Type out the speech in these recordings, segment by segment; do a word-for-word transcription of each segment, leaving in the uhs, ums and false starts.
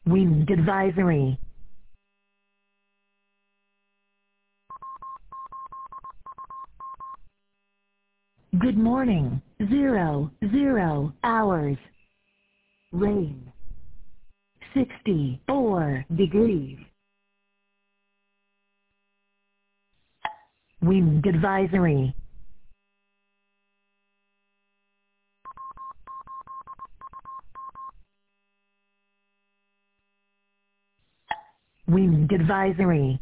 Wind advisory. Good morning. Zero, zero hours. Rain. Sixty-four degrees. Wind advisory. Wind advisory.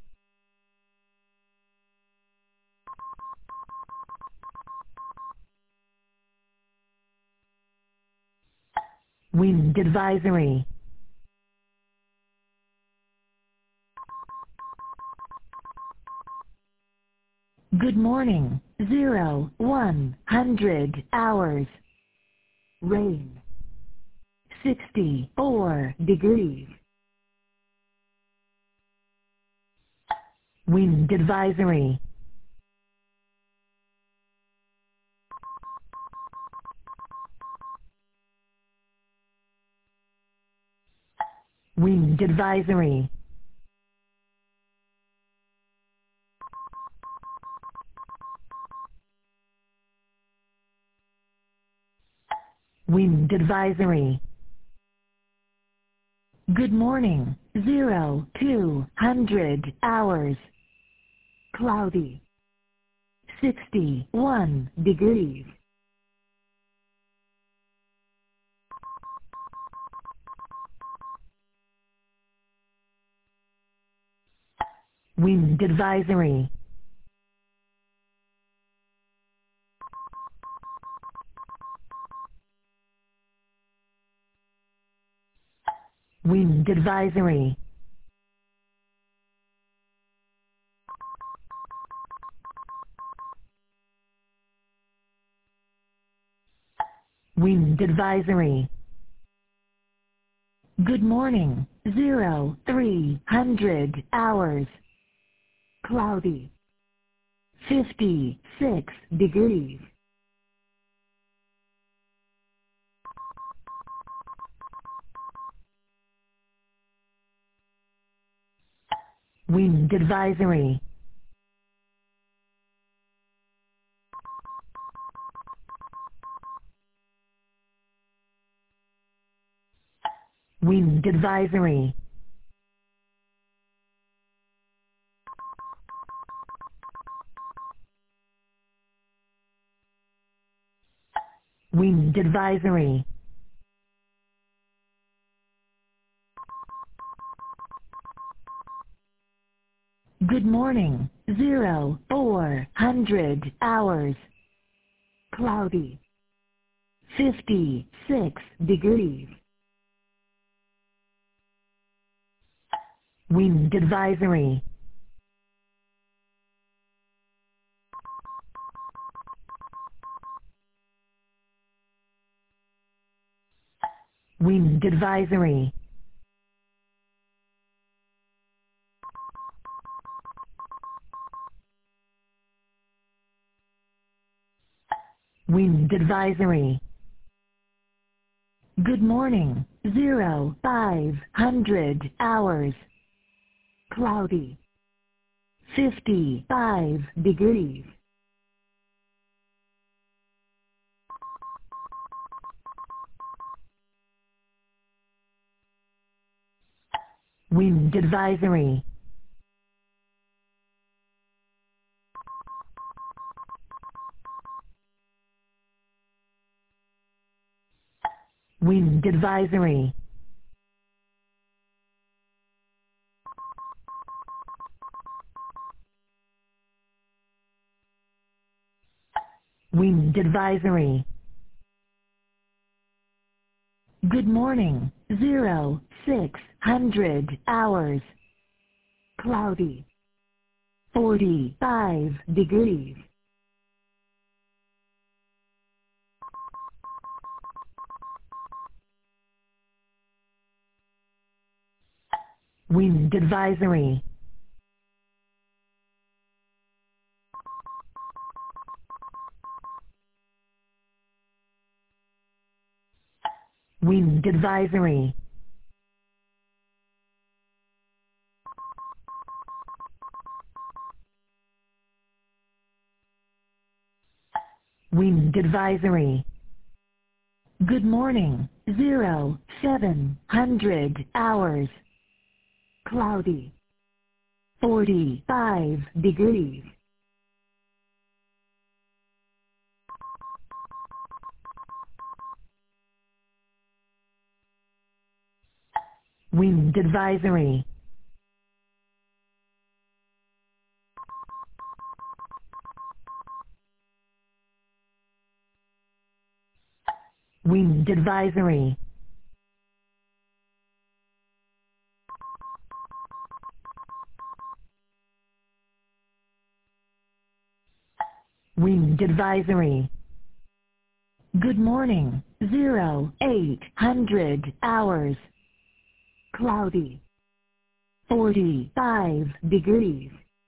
Wind advisory. Good morning. Zero, one hundred hours. Rain. Sixty-four degrees. Wind advisory. Wind advisory. Wind advisory. Good morning. Zero, two hundred hours. Cloudy. Sixty-one degrees. Wind advisory. Wind advisory. Wind advisory. Good morning. Zero, three hundred hours. Cloudy. Fifty-six degrees. Wind advisory. Wind advisory. Wind advisory. Good morning. Zero, four hundred hours. Cloudy. Fifty-six degrees. Wind advisory. Wind advisory. Wind advisory. Good morning. Zero, five hundred hours. Cloudy. Fifty-five degrees. Wind advisory. Wind advisory. Wind advisory. Good morning. Zero, six hundred hours. Cloudy. Forty-five degrees. Wind advisory. Wind advisory. Wind advisory. Good morning, zero, seven hundred hours. Cloudy. forty-five degrees. Wind advisory. Wind advisory. Wind advisory. Good morning, zero, eight hundred hours. Cloudy. forty-five degrees.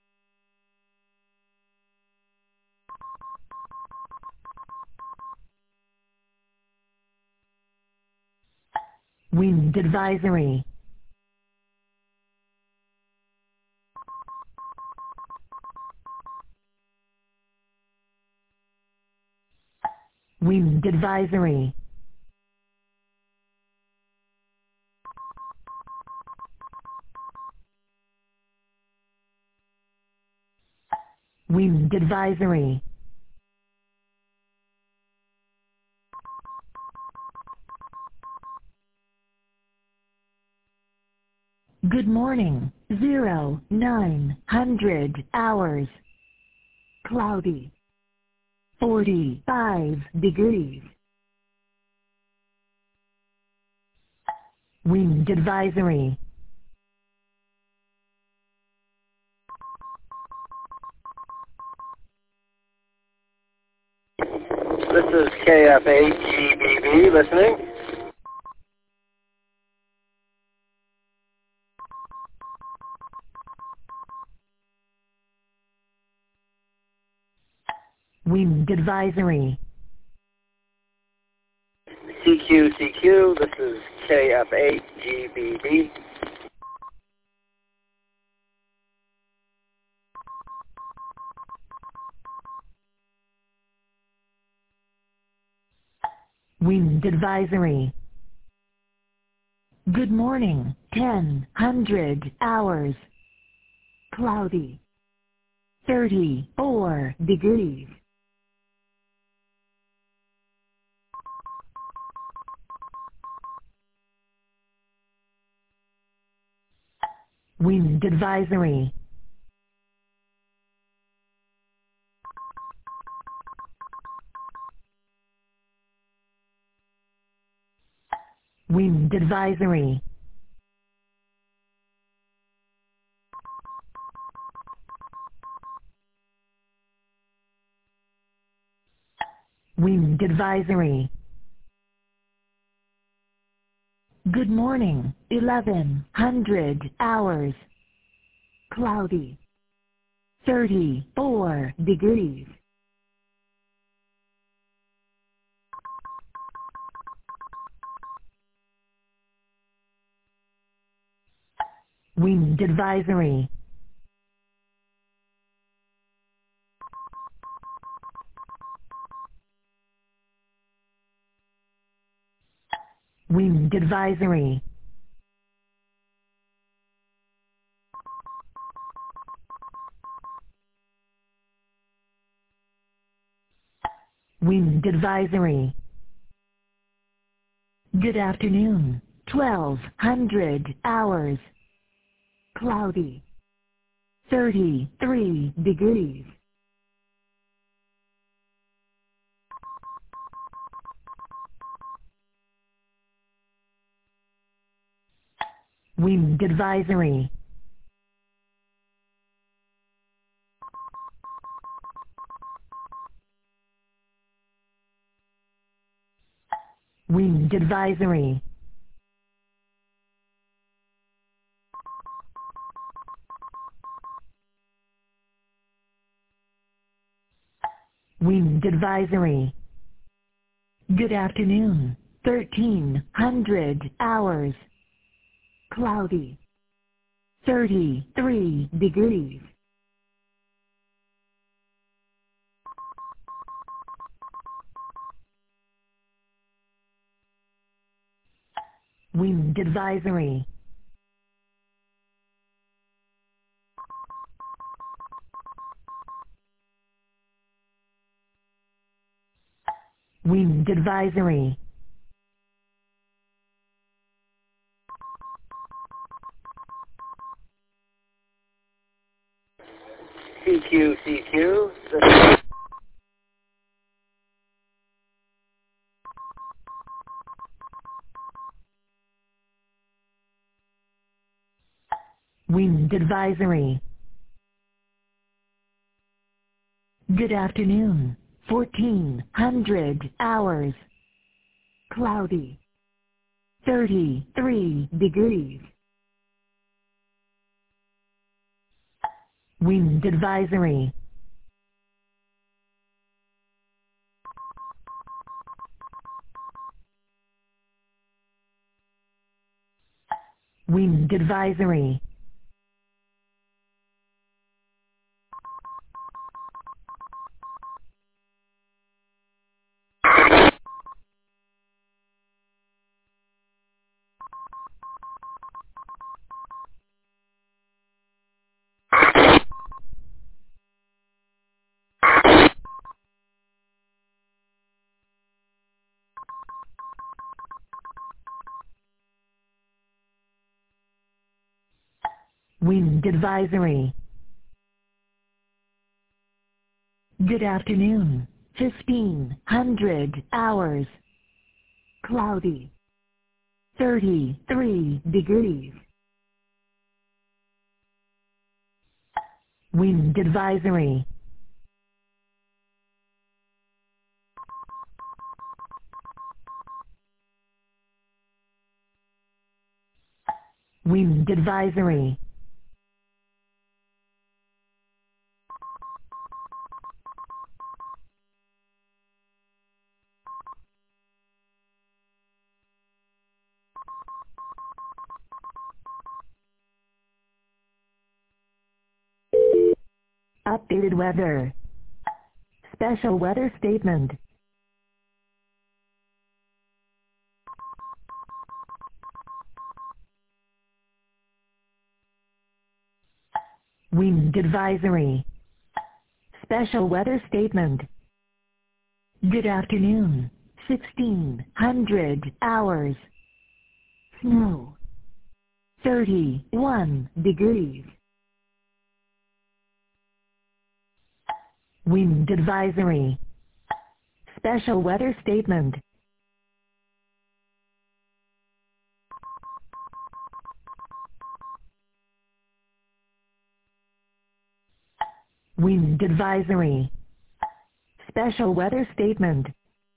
Wind advisory. Wind advisory. Wind advisory. Good morning, zero, nine hundred hours. Cloudy. forty-five degrees. Wind advisory. This is K F eight G B B listening. Wind advisory. C Q C Q, this is K F eight G B B. Wind advisory. Good morning, ten hundred hours. Cloudy. thirty-four degrees. Wind advisory. Wind advisory. Wind advisory. Good morning, eleven hundred hours. Cloudy. thirty-four degrees. Wind advisory. Wind advisory. Wind advisory. Good afternoon, twelve hundred hours. Cloudy. thirty-three degrees. Wind advisory. Wind advisory. Wind advisory. Good afternoon, thirteen hundred hours. Cloudy. thirty-three degrees. Wind advisory. Wind advisory. C Q, C Q, this is Wind advisory. Good afternoon. fourteen hundred hours. Cloudy. thirty-three degrees. Wind advisory. Wind advisory. Wind advisory. Good afternoon. fifteen hundred hours. Cloudy. thirty-three degrees. Wind advisory. Wind advisory. Updated weather. Special weather statement. Wind advisory. Special weather statement. Good afternoon. sixteen hundred hours. Snow. thirty-one degrees. Wind advisory. Special weather statement. Wind advisory. Special weather statement.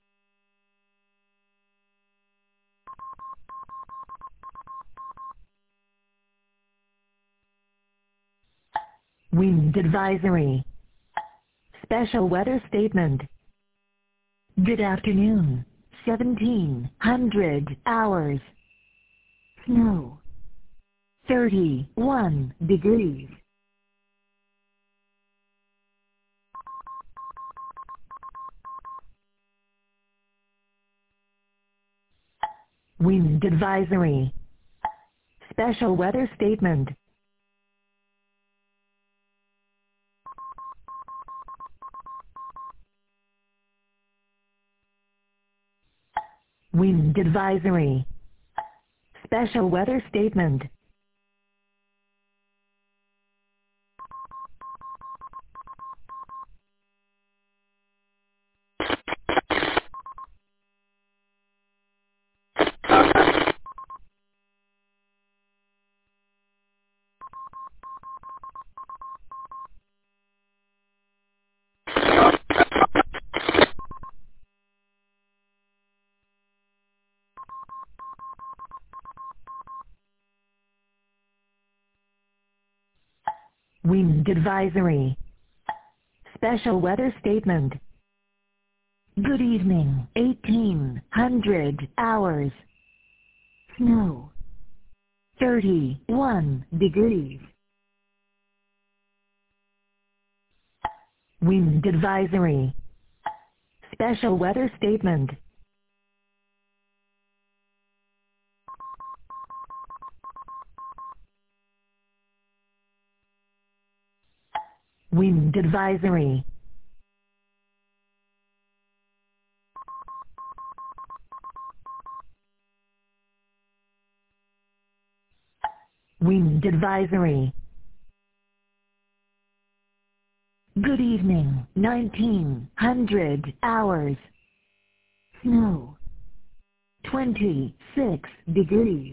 Wind advisory. Special weather statement. Good afternoon. seventeen hundred hours. Snow. thirty-one degrees. Wind advisory. Special weather statement. Wind advisory. Special weather statement. Wind advisory. Special weather statement. Good evening. eighteen hundred hours. Snow. thirty-one degrees. Wind advisory. Special weather statement. Wind advisory. Wind advisory. Good evening, nineteen hundred hours. Snow. twenty-six degrees.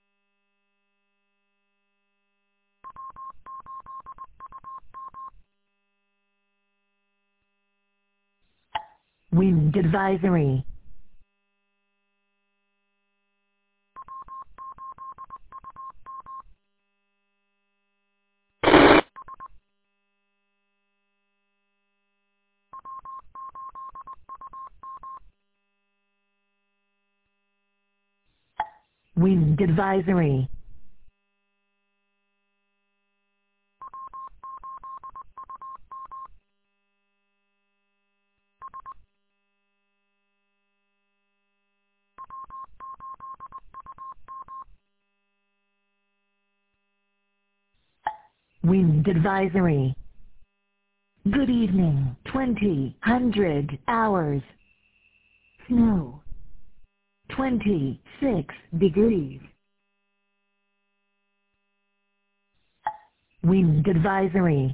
Wind advisory. Wind advisory. Wind advisory. Good evening, twenty hundred hours. Snow. twenty-six degrees. Wind advisory.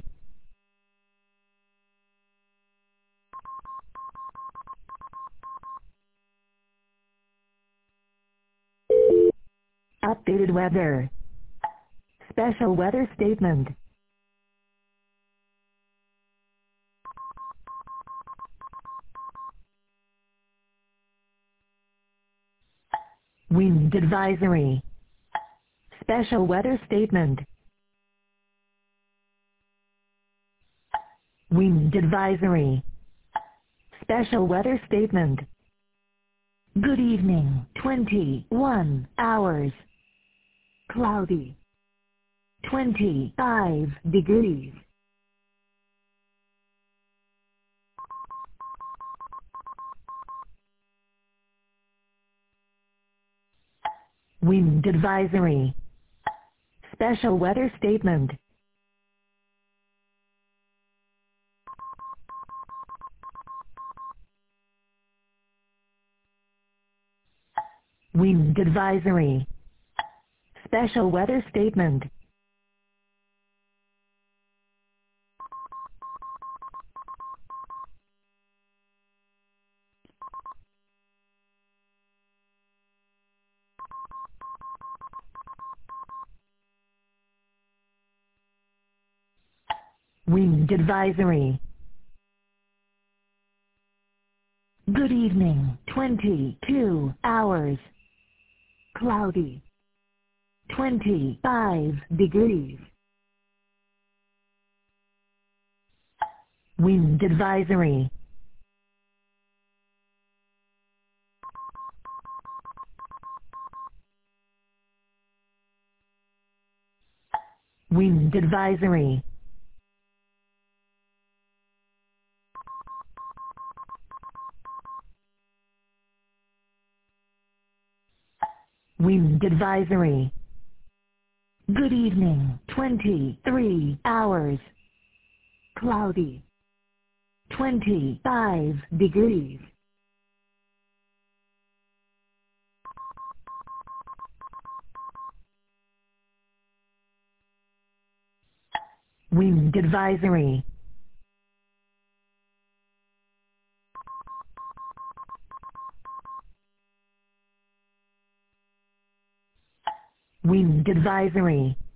Updated weather. Special weather statement. Wind advisory. Special weather statement. Wind advisory. Special weather statement. Good evening, twenty-one hours. Cloudy. twenty-five degrees. Wind advisory. Special weather statement. Wind advisory. Special weather statement. Wind advisory. Good evening, twenty-two hours. Cloudy. twenty-five degrees. Wind advisory. Wind advisory. Wind advisory. Good evening, twenty-three hours. Cloudy. twenty-five degrees. Wind advisory. Wind advisory.